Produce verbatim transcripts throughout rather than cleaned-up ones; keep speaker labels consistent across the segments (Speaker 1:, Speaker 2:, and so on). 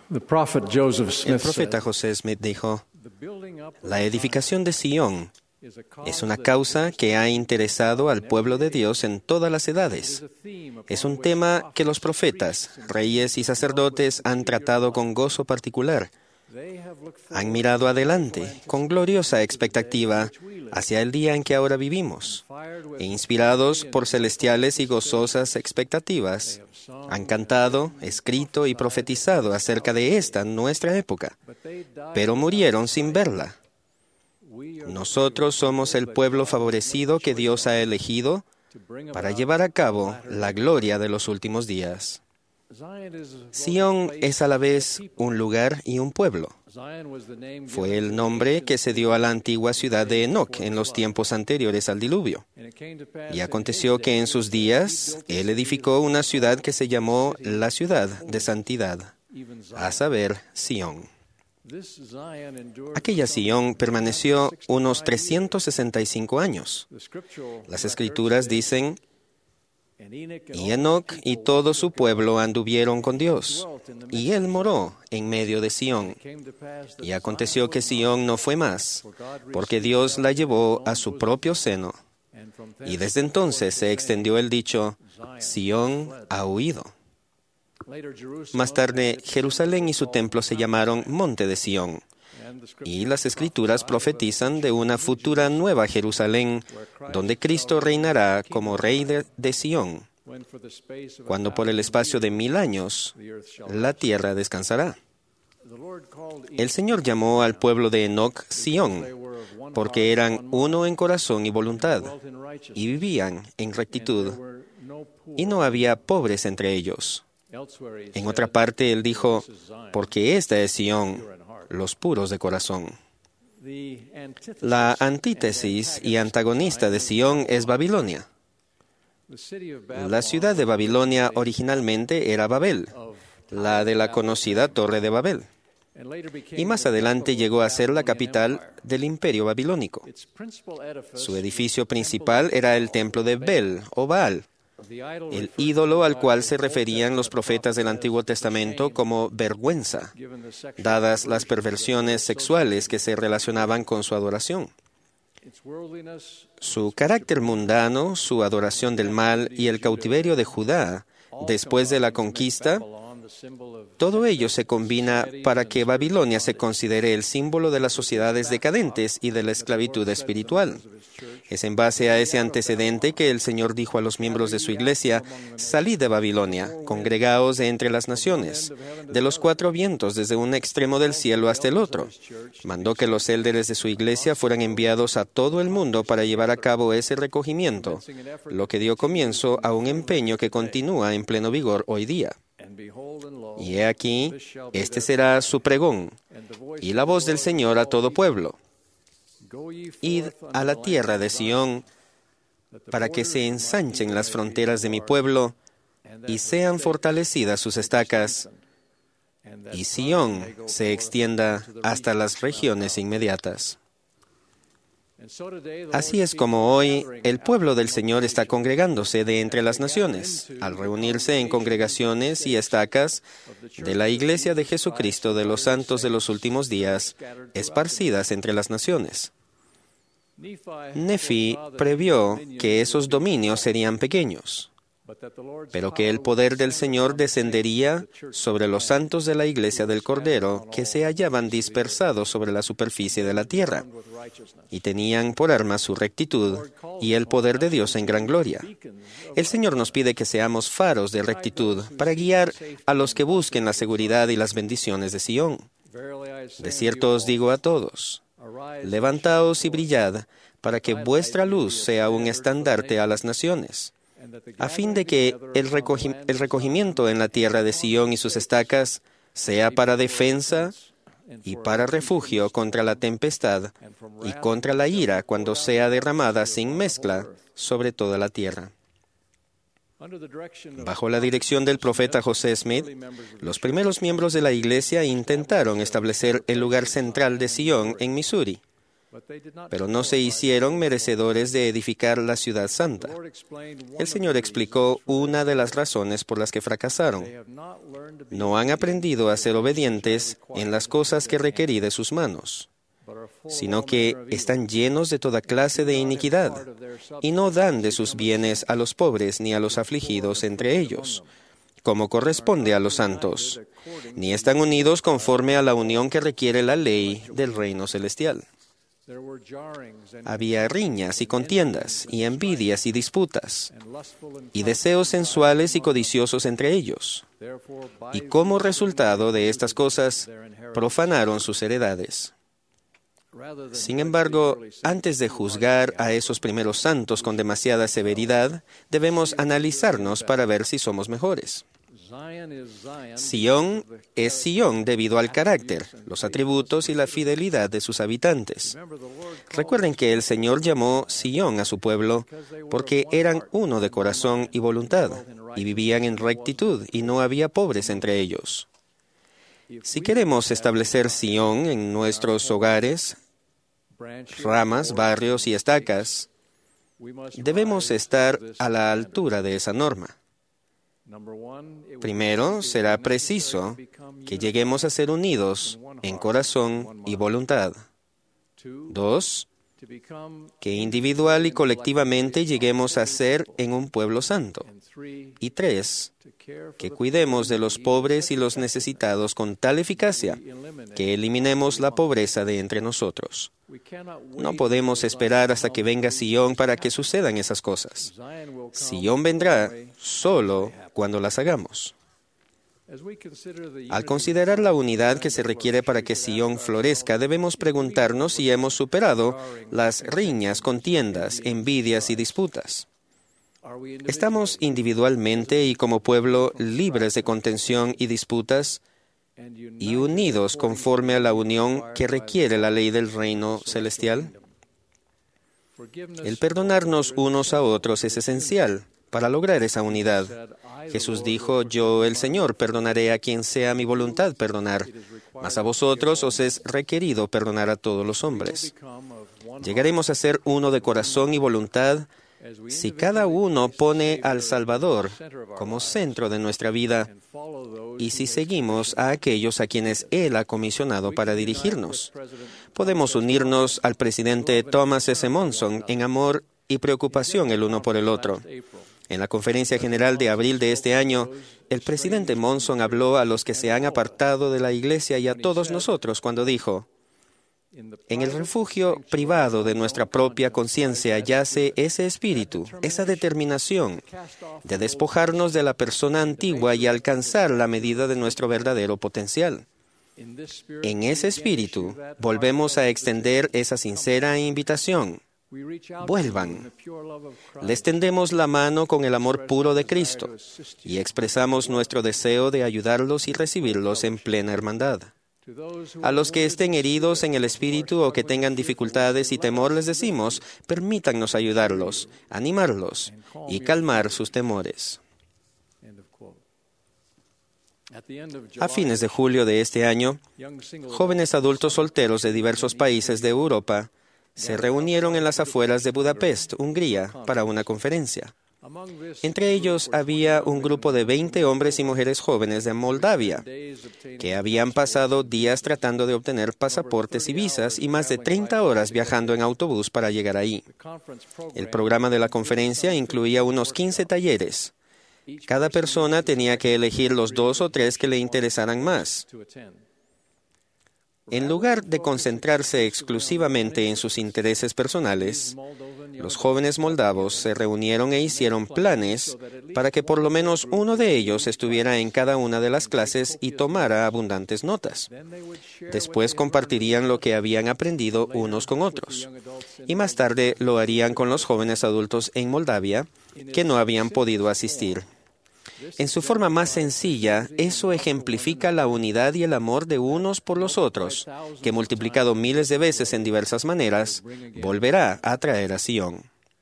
Speaker 1: The prophet Joseph
Speaker 2: El
Speaker 1: Smith
Speaker 2: profeta
Speaker 1: said,
Speaker 2: José Smith dijo,
Speaker 1: "The building up of
Speaker 2: la edificación de Sión
Speaker 1: is a
Speaker 2: es
Speaker 1: cause
Speaker 2: una
Speaker 1: that
Speaker 2: causa que ha interesado al pueblo de Dios en todas las
Speaker 1: is
Speaker 2: edades.
Speaker 1: a theme
Speaker 2: Es
Speaker 1: upon
Speaker 2: un
Speaker 1: which
Speaker 2: tema que los
Speaker 1: prophets,
Speaker 2: profetas,
Speaker 1: priests, and
Speaker 2: reyes y sacerdotes han tratado con gozo particular.
Speaker 1: they have looked
Speaker 2: Han
Speaker 1: forward
Speaker 2: mirado
Speaker 1: with
Speaker 2: adelante,
Speaker 1: joyful
Speaker 2: con gloriosa
Speaker 1: anticipation
Speaker 2: expectativa,
Speaker 1: to the day in which we live,
Speaker 2: hacia el día en que ahora vivimos,
Speaker 1: fired with
Speaker 2: e inspirados
Speaker 1: holy
Speaker 2: por
Speaker 1: and
Speaker 2: celestiales y
Speaker 1: joyful
Speaker 2: gozosas
Speaker 1: anticipations.
Speaker 2: expectativas,
Speaker 1: They have sung
Speaker 2: han
Speaker 1: and
Speaker 2: cantado,
Speaker 1: written and
Speaker 2: escrito y
Speaker 1: prophesied
Speaker 2: profetizado
Speaker 1: of
Speaker 2: acerca
Speaker 1: our
Speaker 2: de
Speaker 1: day.
Speaker 2: esta nuestra época,
Speaker 1: But they died
Speaker 2: pero
Speaker 1: without
Speaker 2: murieron sin
Speaker 1: sight.
Speaker 2: verla.
Speaker 1: We are the
Speaker 2: Nosotros
Speaker 1: favored
Speaker 2: somos
Speaker 1: people
Speaker 2: el
Speaker 1: that
Speaker 2: pueblo
Speaker 1: God has made
Speaker 2: favorecido que
Speaker 1: choice
Speaker 2: Dios
Speaker 1: of
Speaker 2: ha elegido
Speaker 1: to bring
Speaker 2: para
Speaker 1: about
Speaker 2: llevar a cabo
Speaker 1: the latter
Speaker 2: la
Speaker 1: day
Speaker 2: gloria de los últimos días.
Speaker 1: Zion is both a
Speaker 2: Sión
Speaker 1: place
Speaker 2: es a la
Speaker 1: and
Speaker 2: vez
Speaker 1: people.
Speaker 2: un lugar y un pueblo.
Speaker 1: Zion was the name
Speaker 2: Fue
Speaker 1: given to
Speaker 2: el
Speaker 1: the
Speaker 2: nombre
Speaker 1: ancient
Speaker 2: que se dio a la antigua ciudad de Enoc en los tiempos anteriores al diluvio.
Speaker 1: And it came to pass
Speaker 2: Y
Speaker 1: in
Speaker 2: aconteció
Speaker 1: his
Speaker 2: que en
Speaker 1: days
Speaker 2: sus
Speaker 1: that
Speaker 2: días
Speaker 1: he built a
Speaker 2: él
Speaker 1: city
Speaker 2: edificó
Speaker 1: that
Speaker 2: una
Speaker 1: was
Speaker 2: ciudad
Speaker 1: called
Speaker 2: que se
Speaker 1: the
Speaker 2: llamó
Speaker 1: City
Speaker 2: la
Speaker 1: of
Speaker 2: ciudad
Speaker 1: Holy,
Speaker 2: de santidad,
Speaker 1: even Zion.
Speaker 2: a saber, Sión.
Speaker 1: This Zion endured for
Speaker 2: Aquella
Speaker 1: some
Speaker 2: Sión permaneció unos
Speaker 1: trescientos
Speaker 2: trescientos sesenta y cinco años.
Speaker 1: The scriptural
Speaker 2: Las
Speaker 1: records
Speaker 2: escrituras
Speaker 1: say,
Speaker 2: dicen,
Speaker 1: "And Enoch and
Speaker 2: y
Speaker 1: all
Speaker 2: Enoc
Speaker 1: his
Speaker 2: y
Speaker 1: people
Speaker 2: todo
Speaker 1: walked
Speaker 2: su
Speaker 1: with
Speaker 2: pueblo
Speaker 1: God,
Speaker 2: anduvieron con Dios,
Speaker 1: dwelt in the
Speaker 2: y
Speaker 1: midst
Speaker 2: él
Speaker 1: of
Speaker 2: moró en medio de
Speaker 1: Zion.
Speaker 2: Sión.
Speaker 1: It came to pass that
Speaker 2: Y
Speaker 1: Zion
Speaker 2: aconteció que
Speaker 1: was not,
Speaker 2: Sión no fue más,
Speaker 1: for God
Speaker 2: porque
Speaker 1: received
Speaker 2: Dios
Speaker 1: her
Speaker 2: la
Speaker 1: up into
Speaker 2: llevó
Speaker 1: his
Speaker 2: a
Speaker 1: own
Speaker 2: su
Speaker 1: bosom.
Speaker 2: propio seno.
Speaker 1: And from
Speaker 2: Y
Speaker 1: thence
Speaker 2: desde
Speaker 1: went forth
Speaker 2: entonces
Speaker 1: the
Speaker 2: se extendió
Speaker 1: saying,
Speaker 2: el dicho,
Speaker 1: Zion
Speaker 2: Sión
Speaker 1: has fled.
Speaker 2: ha huido.
Speaker 1: Later, Jerusalem
Speaker 2: Más tarde,
Speaker 1: and its
Speaker 2: Jerusalén y su
Speaker 1: temple
Speaker 2: templo
Speaker 1: were
Speaker 2: se
Speaker 1: called
Speaker 2: llamaron
Speaker 1: Mount of
Speaker 2: Monte de Sión.
Speaker 1: Zion. And the scriptures
Speaker 2: Y las escrituras
Speaker 1: prophesy of a
Speaker 2: profetizan de
Speaker 1: future
Speaker 2: una
Speaker 1: New
Speaker 2: futura
Speaker 1: Jerusalem,
Speaker 2: nueva Jerusalén,
Speaker 1: where Christ
Speaker 2: donde Cristo
Speaker 1: shall reign as
Speaker 2: reinará
Speaker 1: King
Speaker 2: como
Speaker 1: of
Speaker 2: rey
Speaker 1: Zion,
Speaker 2: de, de Sión,
Speaker 1: when for the space of a
Speaker 2: cuando por el
Speaker 1: thousand
Speaker 2: espacio de
Speaker 1: years
Speaker 2: mil años
Speaker 1: the earth shall
Speaker 2: la
Speaker 1: rest.
Speaker 2: tierra descansará.
Speaker 1: The Lord called
Speaker 2: El
Speaker 1: Enoch
Speaker 2: Señor llamó al pueblo de Enoc
Speaker 1: because
Speaker 2: Sión,
Speaker 1: they were of one
Speaker 2: porque
Speaker 1: heart and
Speaker 2: eran
Speaker 1: one
Speaker 2: uno
Speaker 1: mind,
Speaker 2: en corazón y
Speaker 1: and
Speaker 2: voluntad,
Speaker 1: dwelt in righteousness,
Speaker 2: y vivían en
Speaker 1: and
Speaker 2: rectitud,
Speaker 1: there were no poor
Speaker 2: y no
Speaker 1: in
Speaker 2: había
Speaker 1: them.
Speaker 2: pobres entre ellos.
Speaker 1: Elsewhere he
Speaker 2: En
Speaker 1: said,
Speaker 2: otra parte, él
Speaker 1: "For
Speaker 2: dijo,
Speaker 1: this is Zion,
Speaker 2: porque esta es Sión,
Speaker 1: pure in heart."
Speaker 2: los puros de corazón.
Speaker 1: The antithesis
Speaker 2: La
Speaker 1: and
Speaker 2: antítesis y
Speaker 1: antagonist
Speaker 2: antagonista de
Speaker 1: of
Speaker 2: Sión
Speaker 1: Zion
Speaker 2: es Babilonia.
Speaker 1: The city of
Speaker 2: La
Speaker 1: Babylon
Speaker 2: ciudad de
Speaker 1: was
Speaker 2: Babilonia
Speaker 1: originally
Speaker 2: originalmente era Babel,
Speaker 1: of
Speaker 2: la de la conocida Torre de Babel,
Speaker 1: and later became
Speaker 2: y más
Speaker 1: the
Speaker 2: adelante
Speaker 1: capital
Speaker 2: llegó
Speaker 1: of
Speaker 2: a ser la
Speaker 1: Babylonian
Speaker 2: capital
Speaker 1: Empire.
Speaker 2: del imperio babilónico.
Speaker 1: Its principal edifice
Speaker 2: Su
Speaker 1: was
Speaker 2: edificio
Speaker 1: the temple
Speaker 2: principal
Speaker 1: of
Speaker 2: era el
Speaker 1: Baal,
Speaker 2: templo de
Speaker 1: Baal,
Speaker 2: Bel o Baal,
Speaker 1: the idol
Speaker 2: el
Speaker 1: referred
Speaker 2: ídolo
Speaker 1: to
Speaker 2: al
Speaker 1: by
Speaker 2: cual
Speaker 1: the
Speaker 2: se
Speaker 1: Old
Speaker 2: referían los
Speaker 1: Testament
Speaker 2: profetas del
Speaker 1: prophets
Speaker 2: Antiguo
Speaker 1: as the
Speaker 2: Testamento
Speaker 1: shame,
Speaker 2: como vergüenza,
Speaker 1: given the sexual
Speaker 2: dadas las
Speaker 1: perversions that
Speaker 2: perversiones
Speaker 1: were
Speaker 2: sexuales que se
Speaker 1: associated with
Speaker 2: relacionaban con su adoración.
Speaker 1: its worldliness,
Speaker 2: Su
Speaker 1: its
Speaker 2: carácter
Speaker 1: worship of
Speaker 2: mundano, su adoración del mal y el cautiverio de Judá
Speaker 1: all
Speaker 2: después de la
Speaker 1: combined to make
Speaker 2: conquista,
Speaker 1: Babylon the symbol of
Speaker 2: todo ello
Speaker 1: ethnic
Speaker 2: se combina
Speaker 1: societies
Speaker 2: para
Speaker 1: and
Speaker 2: que
Speaker 1: spiritual
Speaker 2: Babilonia se
Speaker 1: bondage.
Speaker 2: considere el símbolo de las
Speaker 1: With this
Speaker 2: sociedades
Speaker 1: backdrop
Speaker 2: decadentes y de la
Speaker 1: that the
Speaker 2: esclavitud
Speaker 1: Lord said to the
Speaker 2: espiritual.
Speaker 1: members of his church,
Speaker 2: Es en base a ese antecedente que el Señor dijo a los miembros de su iglesia, salid de Babilonia, congregaos de entre las naciones, de los cuatro vientos, desde un extremo del cielo hasta el otro. Mandó que los élderes de su iglesia fueran enviados a todo el mundo para llevar a cabo ese recogimiento, lo que dio comienzo a un empeño que continúa en pleno vigor hoy día. Y he aquí, este será su pregón, y la voz del Señor a todo pueblo. Id a la tierra de Sión, para que se ensanchen las fronteras de mi pueblo, y sean fortalecidas sus estacas, y Sión se extienda hasta las regiones inmediatas. Así es como hoy el pueblo del Señor está congregándose de entre las naciones, al reunirse en congregaciones y estacas de la Iglesia de Jesucristo de los santos de los últimos días, esparcidas entre las naciones. Nefi previó que esos dominios serían pequeños, pero que el poder del Señor descendería sobre los santos de la iglesia del Cordero, que se hallaban dispersados sobre la superficie de la tierra, y tenían por arma su rectitud y el poder de Dios en gran gloria. El Señor nos pide que seamos faros de rectitud para guiar a los que busquen la seguridad y las bendiciones de Sión. De cierto os digo a todos, levantaos y brillad, para que vuestra luz sea un estandarte a las naciones, a fin de que el, recogi- el recogimiento en la tierra de Sión y sus estacas sea para defensa y para refugio contra la tempestad y contra la ira cuando sea derramada sin mezcla sobre toda la tierra. Bajo la dirección del profeta José Smith, los primeros miembros de la iglesia intentaron establecer el lugar central de Sión en Missouri, pero no se hicieron merecedores de edificar la ciudad santa. El Señor explicó una de las razones por las que fracasaron. No han aprendido a ser obedientes en las cosas que requerí de sus manos, sino que están llenos de toda clase de iniquidad, y no dan de sus bienes a los pobres ni a los afligidos entre ellos, como corresponde a los santos, ni están unidos conforme a la unión que requiere la ley del reino celestial. Había riñas y contiendas, y envidias y disputas, y deseos sensuales y codiciosos entre ellos. Y como resultado de estas cosas, profanaron sus heredades. Sin embargo, antes de juzgar a esos primeros santos con demasiada severidad, debemos analizarnos para ver si somos mejores. Sión es Sión debido al carácter, los atributos y la fidelidad de sus habitantes. Recuerden que el Señor llamó Sión a su pueblo porque eran uno de corazón y voluntad, y vivían en rectitud, y no había pobres entre ellos. Si queremos establecer Sión en nuestros hogares, ramas, barrios y estacas, debemos estar a la altura de esa norma. Primero, será preciso que lleguemos a ser unidos en corazón y voluntad. Dos, que individual y colectivamente lleguemos a ser en un pueblo santo. Y tres, que cuidemos de los pobres y los necesitados con tal eficacia que eliminemos la pobreza de entre nosotros. No podemos esperar hasta que venga Sión para que sucedan esas cosas. Sión vendrá solo cuando las hagamos. Al considerar la unidad que se requiere para que Sión florezca, debemos preguntarnos si hemos superado las riñas, contiendas, envidias y disputas. ¿Estamos individualmente y como pueblo libres de contención y disputas y unidos conforme a la unión que requiere la ley del reino celestial? El perdonarnos unos a otros es esencial para lograr esa unidad. Jesús dijo: Yo, el Señor, perdonaré a quien sea mi voluntad perdonar, mas a vosotros os es requerido perdonar a todos los hombres. Llegaremos a ser uno de corazón y voluntad si cada uno pone al Salvador como centro de nuestra vida y si seguimos a aquellos a quienes Él ha comisionado para dirigirnos. Podemos unirnos al presidente Thomas S. Monson en amor y preocupación el uno por el otro. En la conferencia general de abril de este año, el presidente Monson habló a los que se han apartado de la Iglesia y a todos nosotros cuando dijo: en el refugio privado de nuestra propia conciencia yace ese espíritu, esa determinación de despojarnos de la persona antigua y alcanzar la medida de nuestro verdadero potencial. En ese espíritu volvemos a extender esa sincera invitación. Vuelvan. Les tendemos la mano con el amor puro de Cristo y expresamos nuestro deseo de ayudarlos y recibirlos en plena hermandad. A los que estén heridos en el espíritu o que tengan dificultades y temor les decimos: permítannos ayudarlos, animarlos y calmar sus temores. A fines de julio de este año, jóvenes adultos solteros de diversos países de Europa se reunieron en las afueras de Budapest, Hungría, para una conferencia. Entre ellos había un grupo de veinte hombres y mujeres jóvenes de Moldavia, que habían pasado días tratando de obtener pasaportes y visas y más de treinta horas viajando en autobús para llegar ahí. El programa de la conferencia incluía unos quince talleres. Cada persona tenía que elegir los dos o tres que le interesaran más. En lugar de concentrarse exclusivamente en sus intereses personales, los jóvenes moldavos se reunieron e hicieron planes para que por lo menos uno de ellos estuviera en cada una de las clases y tomara abundantes notas. Después compartirían lo que habían aprendido unos con otros. Y más tarde lo harían con los jóvenes adultos en Moldavia que no habían podido asistir. En su forma más sencilla, eso ejemplifica la unidad y el amor de unos por los otros, que multiplicado miles de veces en diversas maneras, volverá a traer a Sión.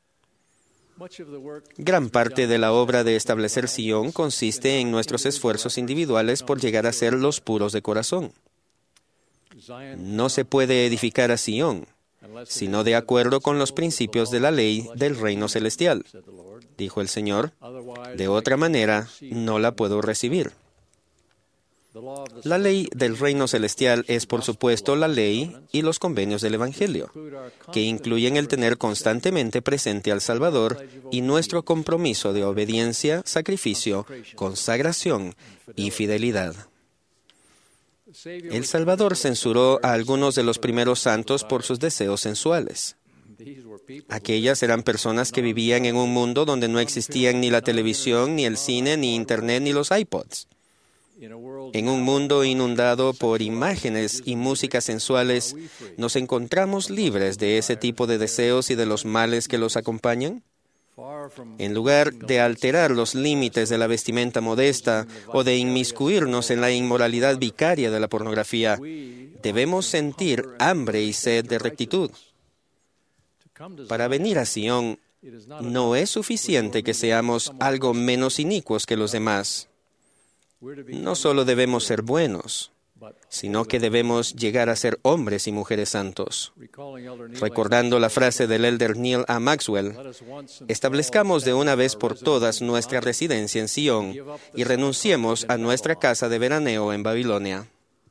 Speaker 2: Gran parte de la obra de establecer Sión consiste en nuestros esfuerzos individuales por llegar a ser los puros de corazón. No se puede edificar a Sión sino de acuerdo con los principios de la ley del reino celestial, dijo el Señor. De otra manera, no la puedo recibir. La ley del reino celestial es, por supuesto, la ley y los convenios del Evangelio, que incluyen el tener constantemente presente al Salvador y nuestro compromiso de obediencia, sacrificio, consagración y fidelidad. El Salvador censuró a algunos de los primeros santos por sus deseos sensuales. Aquellas eran personas que vivían en un mundo donde no existían ni la televisión, ni el cine, ni Internet, ni los iPods. En un mundo inundado por imágenes y músicas sensuales, ¿nos encontramos libres de ese tipo de deseos y de los males que los acompañan? En lugar de alterar los límites de la vestimenta modesta o de inmiscuirnos en la inmoralidad vicaria de la pornografía, debemos sentir hambre y sed de rectitud. Para venir a Sion, no es suficiente que seamos algo menos inicuos que los demás. No solo debemos ser buenos, sino que debemos llegar a ser hombres y mujeres santos. Recordando la frase del elder Neil A. Maxwell, establezcamos de una vez por todas nuestra residencia en Sion y renunciemos a nuestra casa de veraneo en Babilonia.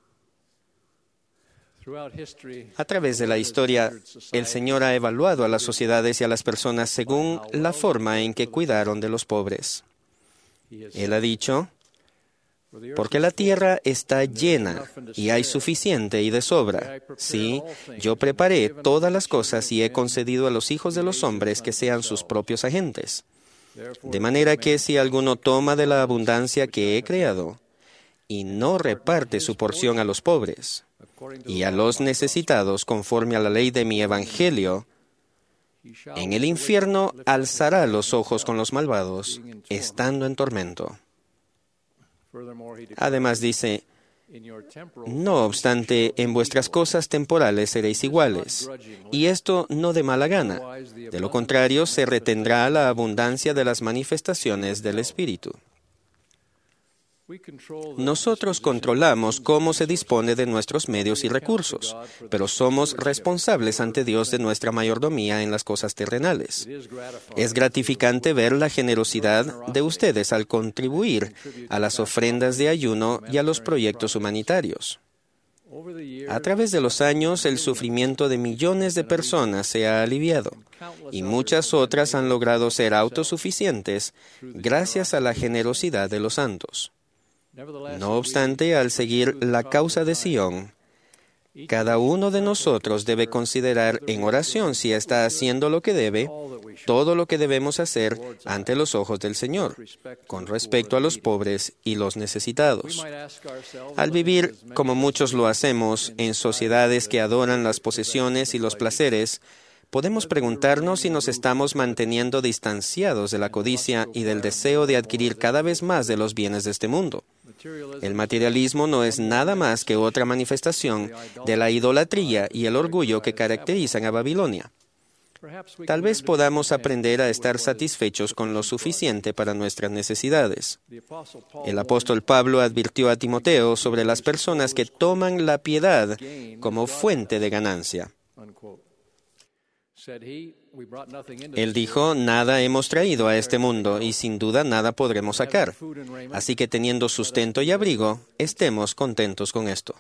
Speaker 2: A través de la historia, el Señor ha evaluado a las sociedades y a las personas según la forma en que cuidaron de los pobres. Él ha dicho: porque la tierra está llena y hay suficiente y de sobra. Sí, yo preparé todas las cosas y he concedido a los hijos de los hombres que sean sus propios agentes. De manera que si alguno toma de la abundancia que he creado y no reparte su porción a los pobres y a los necesitados conforme a la ley de mi evangelio, en el infierno alzará los ojos con los malvados, estando en tormento. Además dice: no obstante, en vuestras cosas temporales seréis iguales, y esto no de mala gana. De lo contrario, se retendrá la abundancia de las manifestaciones del Espíritu. Nosotros controlamos cómo se dispone de nuestros medios y recursos, pero somos responsables ante Dios de nuestra mayordomía en las cosas terrenales. Es gratificante ver la generosidad de ustedes al contribuir a las ofrendas de ayuno y a los proyectos humanitarios. A través de los años, el sufrimiento de millones de personas se ha aliviado, y muchas otras han logrado ser autosuficientes gracias a la generosidad de los santos. No obstante, al seguir la causa de Sion, cada uno de nosotros debe considerar en oración si está haciendo lo que debe, todo lo que debemos hacer ante los ojos del Señor, con respecto a los pobres y los necesitados. Al vivir, como muchos lo hacemos, en sociedades que adoran las posesiones y los placeres, podemos preguntarnos si nos estamos manteniendo distanciados de la codicia y del deseo de adquirir cada vez más de los bienes de este mundo. El materialismo no es nada más que otra manifestación de la idolatría y el orgullo que caracterizan a Babilonia. Tal vez podamos aprender a estar satisfechos con lo suficiente para nuestras necesidades. El apóstol Pablo advirtió a Timoteo sobre las personas que toman la piedad como fuente de ganancia. Él dijo: nada hemos traído a este mundo y sin duda nada podremos sacar. Así que teniendo sustento y abrigo, estemos contentos con esto.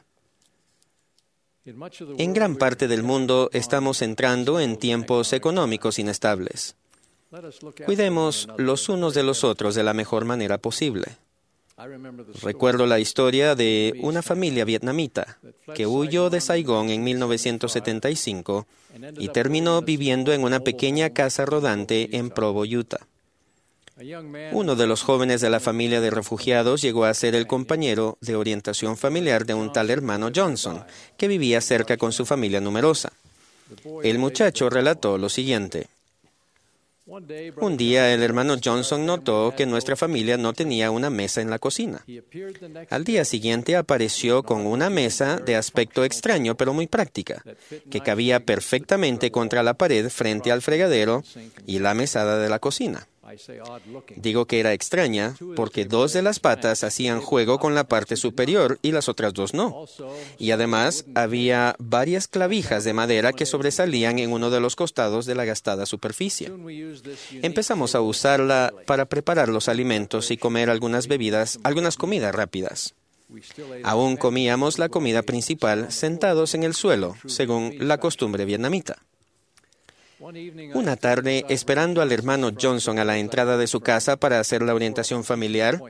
Speaker 2: En gran parte del mundo estamos entrando en tiempos económicos inestables. Cuidemos los unos de los otros de la mejor manera posible. Recuerdo la historia de una familia vietnamita que huyó de Saigón en mil novecientos setenta y cinco y terminó viviendo en una pequeña casa rodante en Provo, Utah. Uno de los jóvenes de la familia de refugiados llegó a ser el compañero de orientación familiar de un tal hermano Johnson, que vivía cerca con su familia numerosa. El muchacho relató lo siguiente: un día el hermano Johnson notó que nuestra familia no tenía una mesa en la cocina. Al día siguiente apareció con una mesa de aspecto extraño pero muy práctica, que cabía perfectamente contra la pared frente al fregadero y la mesada de la cocina. Digo que era extraña porque dos de las patas hacían juego con la parte superior y las otras dos no. Y además había varias clavijas de madera que sobresalían en uno de los costados de la gastada superficie. Empezamos a usarla para preparar los alimentos y comer algunas bebidas, algunas comidas rápidas. Aún comíamos la comida principal sentados en el suelo, según la costumbre vietnamita. Una tarde, esperando al hermano Johnson a la entrada de su casa para hacer la orientación familiar,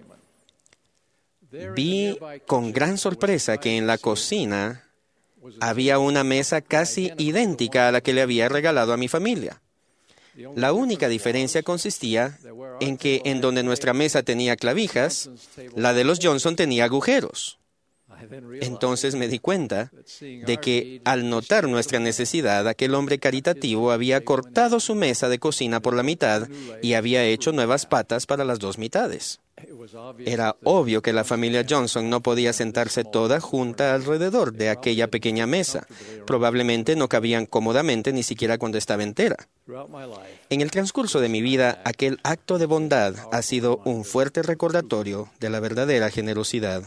Speaker 2: vi con gran sorpresa que en la cocina había una mesa casi idéntica a la que le había regalado a mi familia. La única diferencia consistía en que en donde nuestra mesa tenía clavijas, la de los Johnson tenía agujeros. Entonces me di cuenta de que, al notar nuestra necesidad, aquel hombre caritativo había cortado su mesa de cocina por la mitad y había hecho nuevas patas para las dos mitades. Era obvio que la familia Johnson no podía sentarse toda junta alrededor de aquella pequeña mesa. Probablemente no cabían cómodamente ni siquiera cuando estaba entera. En el transcurso de mi vida, aquel acto de bondad ha sido un fuerte recordatorio de la verdadera generosidad.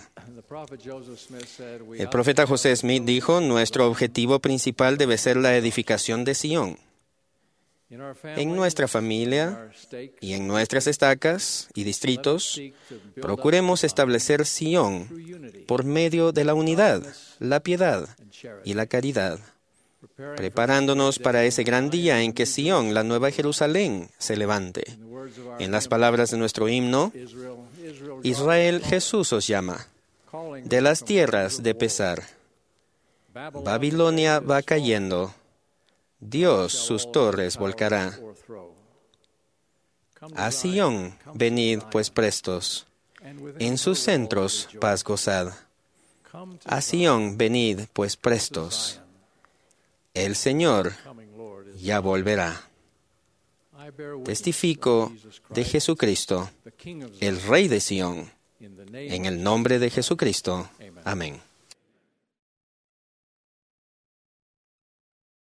Speaker 2: El profeta José Smith dijo, nuestro objetivo principal debe ser la edificación de Sion. En nuestra familia y en nuestras estacas y distritos, procuremos establecer Sion por medio de la unidad, la piedad y la caridad, preparándonos para ese gran día en que Sion, la nueva Jerusalén, se levante. En las palabras de nuestro himno, Israel, Jesús os llama, de las tierras de pesar. Babilonia va cayendo, Dios sus torres volcará. A Sion, venid pues prestos, en sus centros paz gozad. A Sion, venid pues prestos, el Señor ya volverá. Testifico de Jesucristo, el Rey de Sion, en el nombre de Jesucristo. Amén.